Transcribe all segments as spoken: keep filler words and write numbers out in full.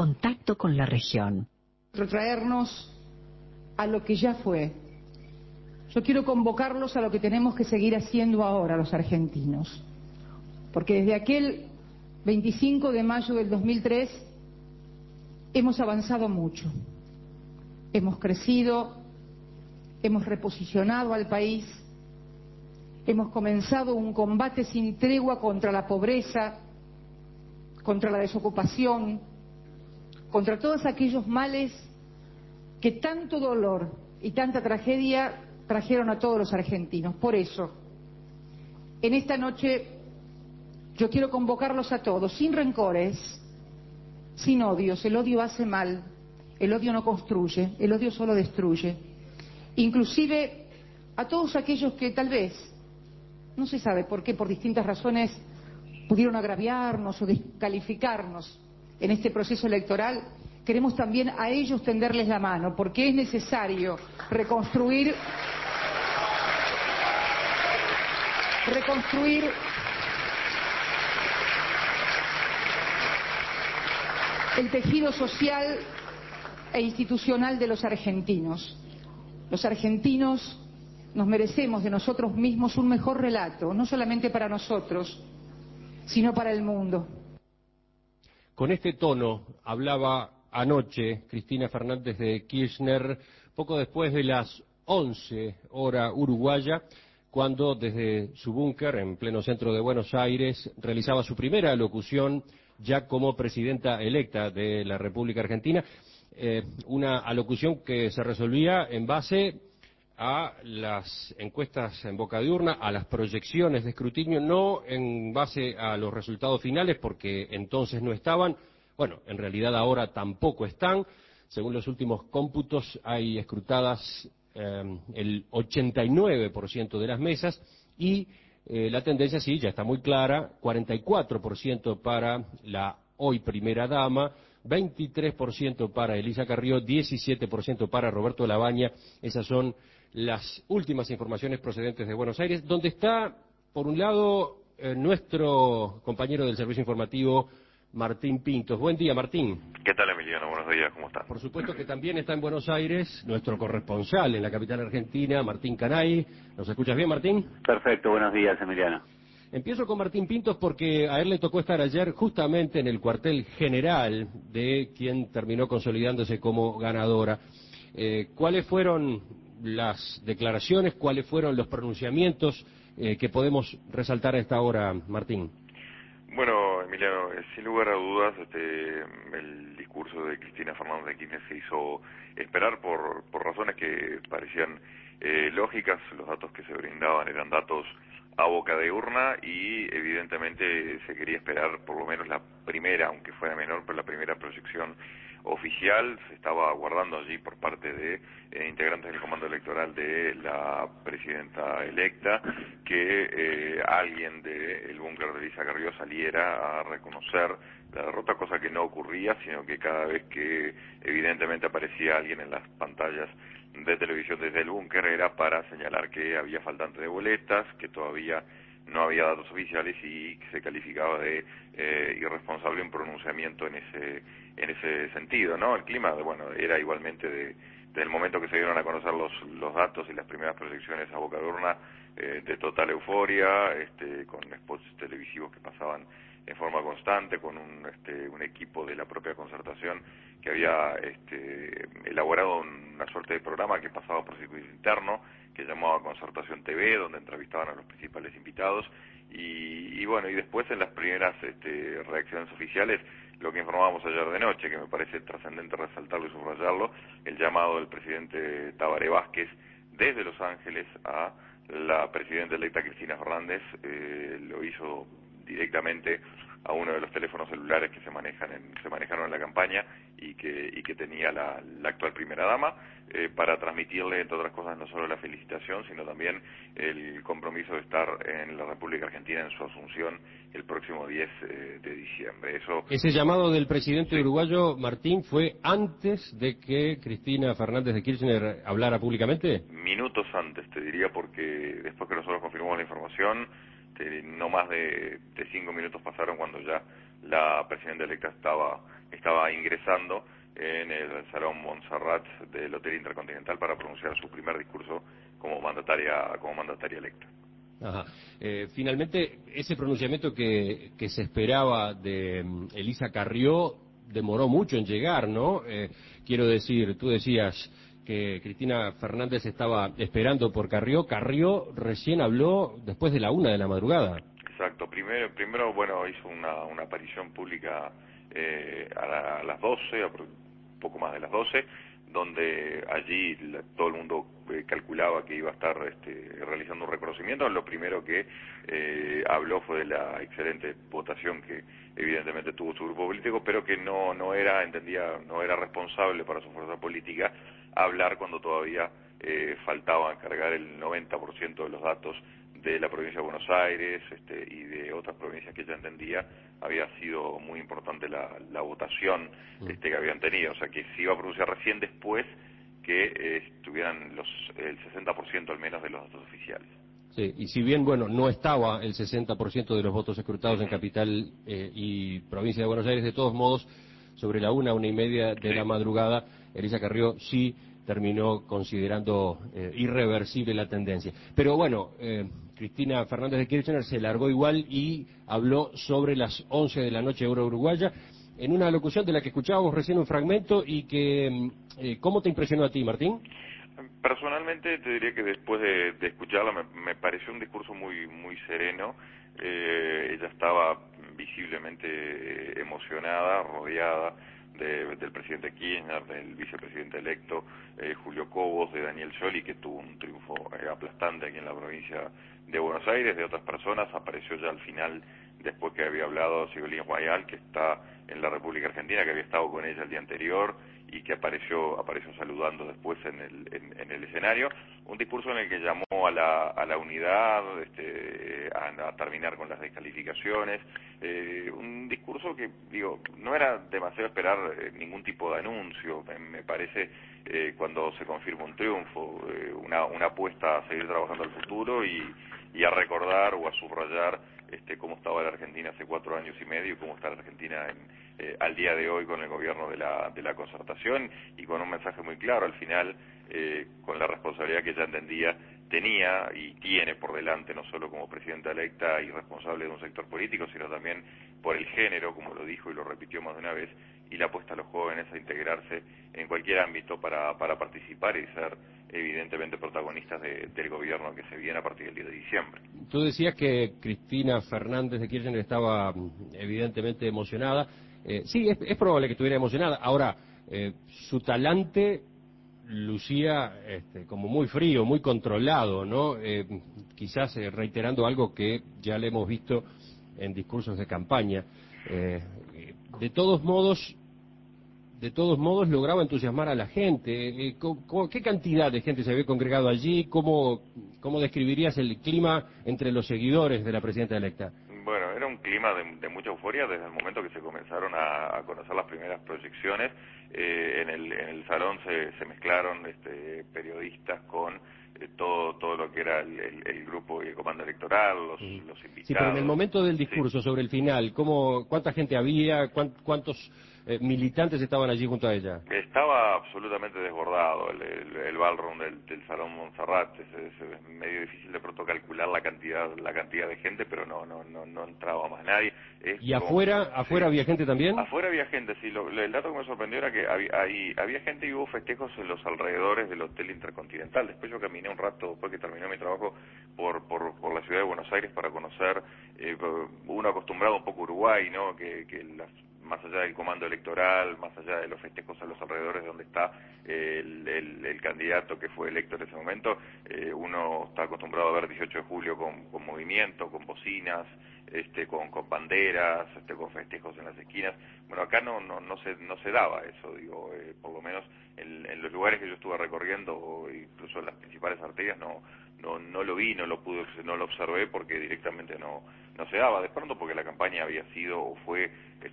contacto con la región. Retraernos a lo que ya fue. Yo quiero convocarlos a lo que tenemos que seguir haciendo ahora los argentinos. Porque desde aquel veinticinco de mayo del dos mil tres hemos avanzado mucho. Hemos crecido, hemos reposicionado al país, hemos comenzado un combate sin tregua contra la pobreza, contra la desocupación, contra todos aquellos males que tanto dolor y tanta tragedia trajeron a todos los argentinos. Por eso, en esta noche yo quiero convocarlos a todos, sin rencores, sin odios. El odio hace mal, el odio no construye, el odio solo destruye. Inclusive a todos aquellos que tal vez, no se sabe por qué, por distintas razones, pudieron agraviarnos o descalificarnos en este proceso electoral, queremos también a ellos tenderles la mano, porque es necesario reconstruir, reconstruir el tejido social e institucional de los argentinos. Los argentinos nos merecemos de nosotros mismos un mejor relato, no solamente para nosotros, sino para el mundo. Con este tono hablaba anoche Cristina Fernández de Kirchner, poco después de las once hora uruguaya, cuando desde su búnker en pleno centro de Buenos Aires realizaba su primera alocución ya como presidenta electa de la República Argentina, eh, una alocución que se resolvía en base a las encuestas en boca de urna, a las proyecciones de escrutinio, no en base a los resultados finales, porque entonces no estaban, bueno, en realidad ahora tampoco están. Según los últimos cómputos, hay escrutadas eh, el ochenta y nueve por ciento de las mesas y eh, la tendencia sí ya está muy clara: cuarenta y cuatro por ciento para la hoy primera dama, veintitrés por ciento para Elisa Carrió, diecisiete por ciento para Roberto Labaña. Esas son las últimas informaciones procedentes de Buenos Aires, donde está, por un lado, eh, nuestro compañero del servicio informativo, Martín Pintos. Buen día, Martín. ¿Qué tal, Emiliano? Buenos días, ¿cómo estás? Por supuesto que también está en Buenos Aires nuestro corresponsal en la capital argentina, Martín Canay. ¿Nos escuchas bien, Martín? Perfecto, buenos días, Emiliano. Empiezo con Martín Pintos porque a él le tocó estar ayer justamente en el cuartel general de quien terminó consolidándose como ganadora. Eh, ¿Cuáles fueron las declaraciones, cuáles fueron los pronunciamientos eh, que podemos resaltar a esta hora, Martín? Bueno, Emiliano, sin lugar a dudas, este, el discurso de Cristina Fernández de Kirchner se hizo esperar por, por razones que parecían eh, lógicas. Los datos que se brindaban eran datos a boca de urna y evidentemente se quería esperar por lo menos la primera, aunque fuera menor, pero la primera proyección oficial. Se estaba aguardando allí por parte de eh, integrantes del comando electoral de la presidenta electa que eh, alguien del búnker de Elisa Carrió saliera a reconocer la derrota, cosa que no ocurría, sino que cada vez que evidentemente aparecía alguien en las pantallas de televisión desde el búnker era para señalar que había faltante de boletas, que todavía no había datos oficiales y que se calificaba de eh, irresponsable un pronunciamiento en ese en ese sentido, ¿no? El clima, bueno, era igualmente de del momento que se dieron a conocer los los datos y las primeras proyecciones a boca de urna, eh, de total euforia, este, con spots televisivos que pasaban en forma constante, con un este, un equipo de la propia Concertación que había este, elaborado una suerte de programa que pasaba por circuito interno, que llamaba Concertación T V, donde entrevistaban a los principales invitados, y, y bueno, y después en las primeras este, reacciones oficiales, lo que informábamos ayer de noche, que me parece trascendente resaltarlo y subrayarlo, el llamado del presidente Tabaré Vázquez desde Los Ángeles a la presidenta electa Cristina Fernández, eh, lo hizo directamente a uno de los teléfonos celulares que se manejan en, se manejaron en la campaña y que y que tenía la, la actual primera dama, eh, para transmitirle, entre otras cosas, no solo la felicitación, sino también el compromiso de estar en la República Argentina en su asunción el próximo diez eh, de diciembre. Eso. Ese llamado del presidente sí. uruguayo, Martín, ¿fue antes de que Cristina Fernández de Kirchner hablara públicamente? Minutos antes, te diría, porque después que nosotros confirmamos la información, no más de, de cinco minutos pasaron cuando ya la presidenta electa estaba estaba ingresando en el Salón Montserrat del Hotel Intercontinental para pronunciar su primer discurso como mandataria, como mandataria electa. Ajá. Eh, finalmente, ese pronunciamiento que, que se esperaba de um, Elisa Carrió demoró mucho en llegar, ¿no? Eh, quiero decir, tú decías que Cristina Fernández estaba esperando por Carrió. Carrió recién habló después de la una de la madrugada. Exacto. Primero, primero bueno, hizo una, una aparición pública eh, a, la, a las doce, un poco más de las doce, donde allí la, todo el mundo eh, calculaba que iba a estar este, realizando un reconocimiento. Lo primero que eh, habló fue de la excelente votación que evidentemente tuvo su grupo político, pero que no no era, entendía, no era responsable para su fuerza política hablar cuando todavía eh, faltaba cargar el noventa por ciento de los datos de la provincia de Buenos Aires este, y de otras provincias que ella entendía había sido muy importante la, la votación este, que habían tenido, o sea que se iba a pronunciar recién después que eh, estuvieran los, el sesenta por ciento al menos de los datos oficiales. Sí, y si bien, bueno, no estaba el sesenta por ciento de los votos escrutados en Capital eh, y Provincia de Buenos Aires, de todos modos, sobre la una, una y media de sí. la madrugada, Elisa Carrió sí terminó considerando eh, irreversible la tendencia. Pero bueno, eh, Cristina Fernández de Kirchner se largó igual y habló sobre las once de la noche hora uruguaya, en una locución de la que escuchábamos recién un fragmento y que, eh, ¿cómo te impresionó a ti, Martín? Personalmente te diría que después de, de escucharla me, me pareció un discurso muy muy sereno. Eh, ella estaba visiblemente emocionada, rodeada de, del presidente Kirchner, del vicepresidente electo eh, Julio Cobos, de Daniel Scioli, que tuvo un triunfo eh, aplastante aquí en la provincia de Buenos Aires, de otras personas. Apareció ya al final, después que había hablado Sigolín Guayal, que está en la República Argentina, que había estado con ella el día anterior y que apareció apareció saludando después en el en, en el escenario, un discurso en el que llamó a la a la unidad, este, a, a terminar con las descalificaciones, eh, un discurso que digo no era demasiado esperar eh, ningún tipo de anuncio, me, me parece eh, cuando se confirma un triunfo, eh, una una apuesta a seguir trabajando al futuro y y a recordar o a subrayar este, cómo estaba la Argentina hace cuatro años y medio y cómo está la Argentina en, eh, al día de hoy con el gobierno de la, de la concertación y con un mensaje muy claro al final, eh, con la responsabilidad que ella entendía tenía y tiene por delante, no solo como presidenta electa y responsable de un sector político, sino también por el género, como lo dijo y lo repitió más de una vez, y la apuesta a los jóvenes a integrarse en cualquier ámbito para, para participar y ser evidentemente protagonistas de, del gobierno que se viene a partir del diez de diciembre. Tú decías que Cristina Fernández de Kirchner estaba evidentemente emocionada. Eh, sí, es, es probable que estuviera emocionada. Ahora, eh, su talante lucía este, como muy frío, muy controlado, ¿no? Eh, quizás eh, reiterando algo que ya le hemos visto en discursos de campaña. Eh, de todos modos, de todos modos lograba entusiasmar a la gente. Eh, ¿Qué cantidad de gente se había congregado allí? ¿Cómo, cómo describirías el clima entre los seguidores de la presidenta electa? Bueno, era un clima de, de mucha euforia desde el momento que se comenzaron a, a conocer las primeras proyecciones. Eh, en, el, en el salón se, se mezclaron este, periodistas con eh, todo todo lo que era el, el, el grupo y el comando electoral, los, Mm. los invitados. Sí, pero en el momento del discurso, sí. sobre el final, ¿cómo, ¿cuánta gente había? ¿Cuántos eh, militantes estaban allí junto a ella? Estaba absolutamente desbordado el, el, el ballroom del, del Salón Montserrat. Es, es, es medio difícil de pronto calcular la cantidad la cantidad de gente, pero no no no no entraba más nadie. Es ¿Y como, afuera sí. afuera había gente también? Afuera había gente, sí. Lo, el dato que me sorprendió era que había, hay, había gente y hubo festejos en los alrededores del Hotel Intercontinental. Después yo caminé un rato, después que terminó mi trabajo, por por, por la ciudad de Buenos Aires para conocer, eh, uno acostumbrado un poco a Uruguay, ¿no? Que, que las más allá del comando electoral, más allá de los festejos a los alrededores de donde está eh, el, el, el candidato que fue electo en ese momento, eh, uno está acostumbrado a ver dieciocho de julio con, con movimiento, con bocinas, este, con, con banderas, este, con festejos en las esquinas. Bueno, acá no no no se no se daba eso, digo, eh, por lo menos en, en los lugares que yo estuve recorriendo, o incluso en las principales arterias, no no no lo vi, no lo pude, no lo observé porque directamente no no se daba. De pronto porque la campaña había sido o fue este,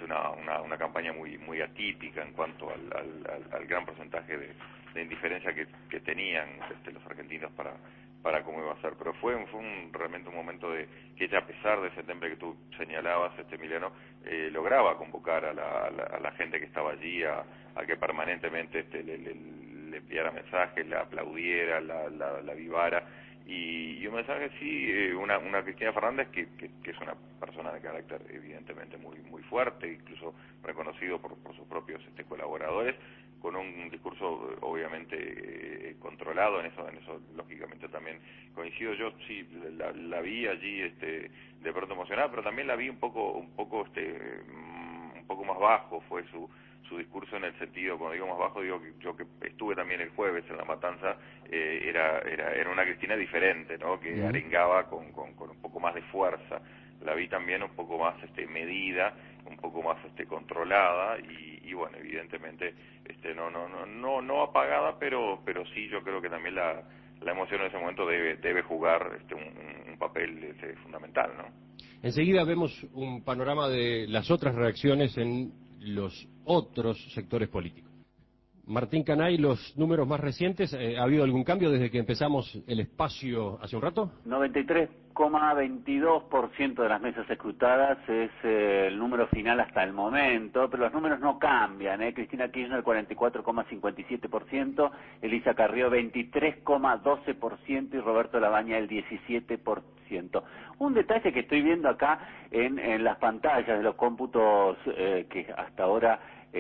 este, una, una, una campaña muy muy atípica en cuanto al, al, al, al gran porcentaje de, de indiferencia que, que tenían este, los argentinos para para cómo iba a ser, pero fue, fue un, realmente un momento de que ella, a pesar de ese temple que tú señalabas, este Emiliano, eh, lograba convocar a la, a, la, a la gente que estaba allí a, a que permanentemente este, le, le, le enviara mensajes, la aplaudiera, la, la, la vivara, y, y un mensaje sí, eh, una, una Cristina Fernández que, que, que es una persona de carácter evidentemente muy muy fuerte, incluso reconocido por, por sus propios este, colaboradores, con un discurso obviamente eh, controlado, en eso en eso lógicamente también coincido. Yo sí la, la vi allí este de pronto emocionada, pero también la vi un poco un poco este un poco más bajo fue su su discurso, en el sentido, cuando digo más bajo, digo que yo que estuve también el jueves en La Matanza, eh, era era era una Cristina diferente, ¿no? Que mm. arengaba con, con con un poco más de fuerza. La vi también un poco más este medida, un poco más este controlada y, y bueno, evidentemente este no no no no no apagada, pero pero sí yo creo que también la la emoción en ese momento debe debe jugar este un, un papel este, fundamental, ¿no? Enseguida vemos un panorama de las otras reacciones en los otros sectores políticos. Martín Canay, los números más recientes, eh, ¿ha habido algún cambio desde que empezamos el espacio hace un rato? noventa y tres coma veintidós por ciento de las mesas escrutadas es eh, el número final hasta el momento, pero los números no cambian, ¿eh? Cristina Kirchner cuarenta y cuatro coma cincuenta y siete por ciento, Elisa Carrió veintitrés coma doce por ciento y Roberto Labaña el diecisiete por ciento. Un detalle que estoy viendo acá en, en las pantallas de los cómputos eh, que hasta ahora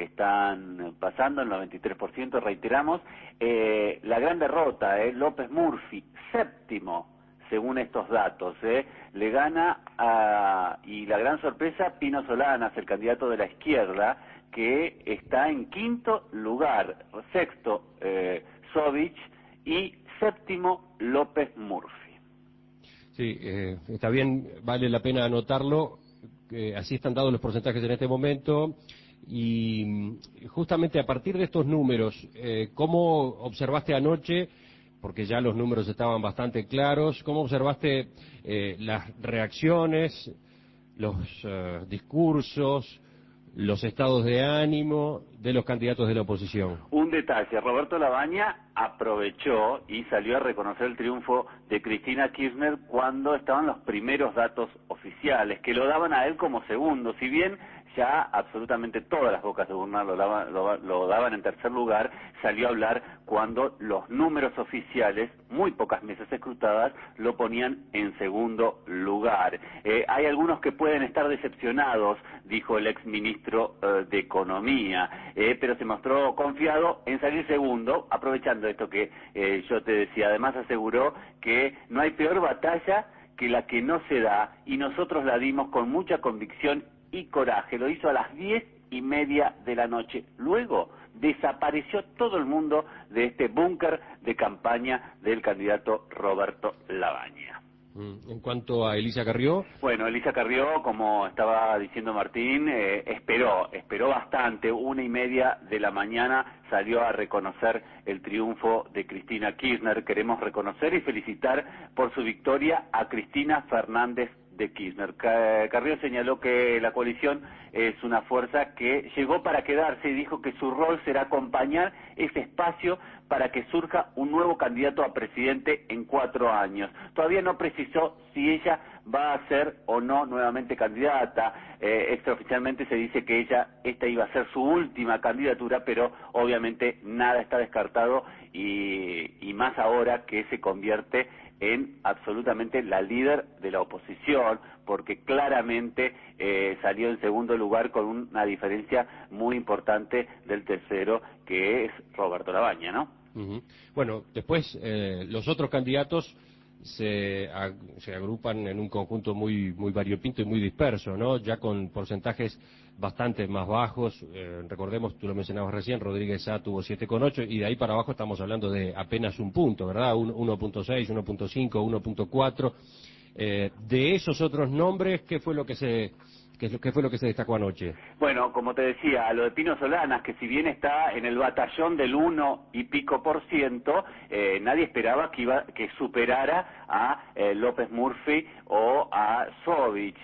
están pasando, el noventa y tres por ciento, reiteramos, eh, la gran derrota, eh, López Murphy, séptimo, según estos datos, eh, le gana a, y la gran sorpresa, Pino Solanas, el candidato de la izquierda, que está en quinto lugar, sexto, eh, Sovich, y séptimo, López Murphy. Sí, eh, está bien, vale la pena anotarlo, eh, así están dados los porcentajes en este momento. Y justamente a partir de estos números, eh, ¿cómo observaste anoche, porque ya los números estaban bastante claros, cómo observaste eh, las reacciones, los uh, discursos, los estados de ánimo de los candidatos de la oposición? Un detalle, Roberto Labaña aprovechó y salió a reconocer el triunfo de Cristina Kirchner cuando estaban los primeros datos oficiales, que lo daban a él como segundo, si bien ya absolutamente todas las bocas de urna lo daban, lo, lo daban en tercer lugar, salió a hablar cuando los números oficiales, muy pocas mesas escrutadas, lo ponían en segundo lugar. Eh, hay algunos que pueden estar decepcionados, dijo el exministro eh, de Economía, eh, pero se mostró confiado en salir segundo, aprovechando esto que eh, yo te decía. Además aseguró que no hay peor batalla que la que no se da, y nosotros la dimos con mucha convicción y coraje. Lo hizo a las diez y media de la noche. Luego desapareció todo el mundo de este búnker de campaña del candidato Roberto Labaña. En cuanto a Elisa Carrió. Bueno, Elisa Carrió, como estaba diciendo Martín, eh, esperó, esperó bastante. Una y media de la mañana salió a reconocer el triunfo de Cristina Kirchner. Queremos reconocer y felicitar por su victoria a Cristina Fernández de Kirchner. Carrió señaló que la coalición es una fuerza que llegó para quedarse y dijo que su rol será acompañar ese espacio para que surja un nuevo candidato a presidente en cuatro años. Todavía no precisó si ella va a ser o no nuevamente candidata. Eh, extraoficialmente se dice que ella, esta iba a ser su última candidatura, pero obviamente nada está descartado y, y más ahora que se convierte en absolutamente la líder de la oposición, porque claramente eh, salió en segundo lugar con una diferencia muy importante del tercero, que es Roberto Labaña, ¿no? Uh-huh. Bueno, después eh, los otros candidatos se, ag se agrupan en un conjunto muy muy variopinto y muy disperso, ¿no? Ya con porcentajes bastante más bajos. Eh, recordemos, tú lo mencionabas recién, Rodríguez A tuvo siete coma ocho y de ahí para abajo estamos hablando de apenas un punto, ¿verdad? uno punto seis, uno punto cinco, uno punto cuatro. Eh, de esos otros nombres, ¿qué fue lo que se ¿Qué, ¿Qué fue lo que se destacó anoche? Bueno, como te decía, lo de Pino Solanas, que si bien está en el batallón del uno y pico por ciento, eh, nadie esperaba que iba que superara a eh, López Murphy o o a Sovich,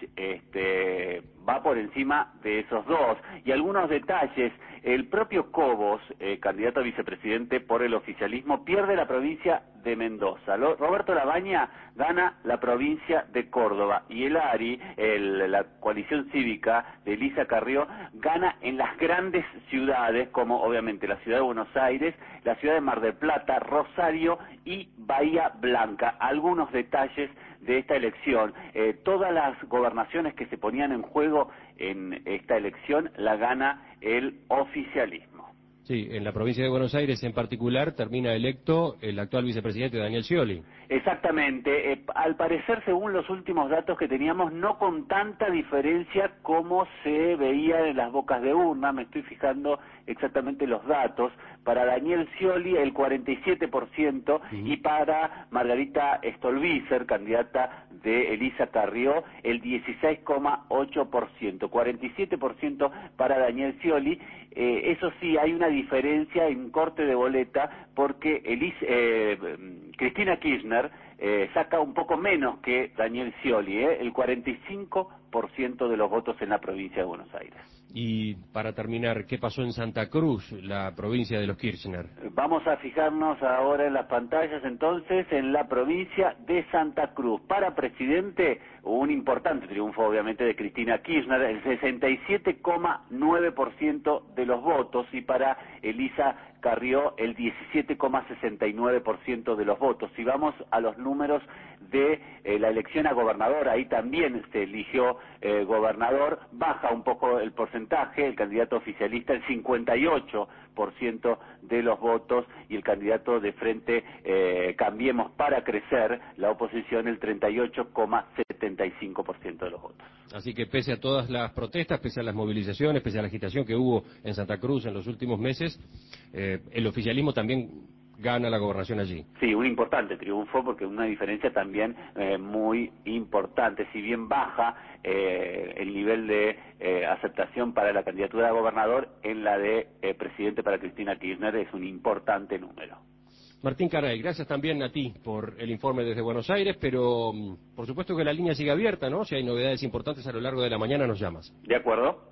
este, va por encima de esos dos. Y algunos detalles, el propio Cobos, eh, candidato a vicepresidente por el oficialismo, pierde la provincia de Mendoza. Lo, Roberto Labaña gana la provincia de Córdoba y el A R I, el, la coalición cívica de Elisa Carrió, gana en las grandes ciudades, como obviamente la ciudad de Buenos Aires, la ciudad de Mar del Plata, Rosario y Bahía Blanca. Algunos detalles de esta elección. Eh, todas las gobernaciones que se ponían en juego en esta elección la gana el oficialismo. Sí, en la provincia de Buenos Aires en particular termina electo el actual vicepresidente Daniel Scioli. Exactamente, eh, al parecer según los últimos datos que teníamos, no con tanta diferencia como se veía en las bocas de urna, me estoy fijando exactamente los datos, para Daniel Scioli el cuarenta y siete por ciento uh-huh. y para Margarita Stolbizer, candidata de Elisa Carrió, el dieciséis coma ocho por ciento, cuarenta y siete por ciento para Daniel Scioli. Eh, eso sí, hay una diferencia en corte de boleta porque Elis, eh, Cristina Kirchner eh, saca un poco menos que Daniel Scioli, eh, el cuarenta y cinco por ciento de los votos en la provincia de Buenos Aires. Y para terminar, ¿qué pasó en Santa Cruz, la provincia de los Kirchner? Vamos a fijarnos ahora en las pantallas, entonces, en la provincia de Santa Cruz. Para presidente, un importante triunfo, obviamente, de Cristina Kirchner, el sesenta y siete coma nueve por ciento de los votos, y para Elisa Carrió, el diecisiete coma sesenta y nueve por ciento de los votos. Si vamos a los números de eh, la elección a gobernador, ahí también se eligió eh, gobernador, baja un poco el porcentaje, el candidato oficialista el cincuenta y ocho por ciento de los votos y el candidato de frente eh, Cambiemos para Crecer, la oposición, el treinta y ocho coma setenta y cinco por ciento de los votos. Así que pese a todas las protestas, pese a las movilizaciones, pese a la agitación que hubo en Santa Cruz en los últimos meses, eh, el oficialismo también gana la gobernación allí. Sí, un importante triunfo porque una diferencia también eh, muy importante. Si bien baja eh, el nivel de eh, aceptación para la candidatura a gobernador, en la de eh, presidente para Cristina Kirchner es un importante número. Martín Caray, gracias también a ti por el informe desde Buenos Aires, pero por supuesto que la línea sigue abierta, ¿no? Si hay novedades importantes a lo largo de la mañana nos llamas. De acuerdo.